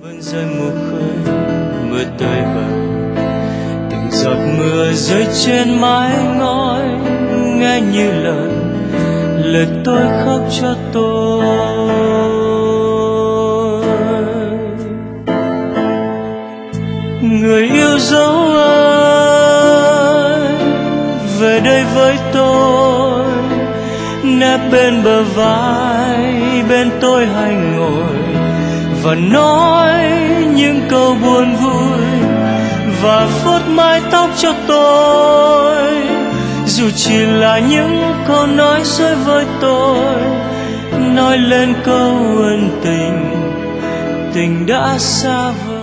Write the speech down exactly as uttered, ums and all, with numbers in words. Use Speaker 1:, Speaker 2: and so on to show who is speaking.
Speaker 1: vươn rơi mù khơi mưa tơi bời, từng giọt mưa rơi trên mái ngói nghe như lời lời tôi khóc cho tôi. Người yêu dấu ơi, về đây với tôi, nép bên bờ vai bên tôi hay ngồi và nói những câu buồn vui và vuốt mái tóc cho tôi, dù chỉ là những câu nói dối với tôi, nói lên câu ân tình, tình đã xa vời.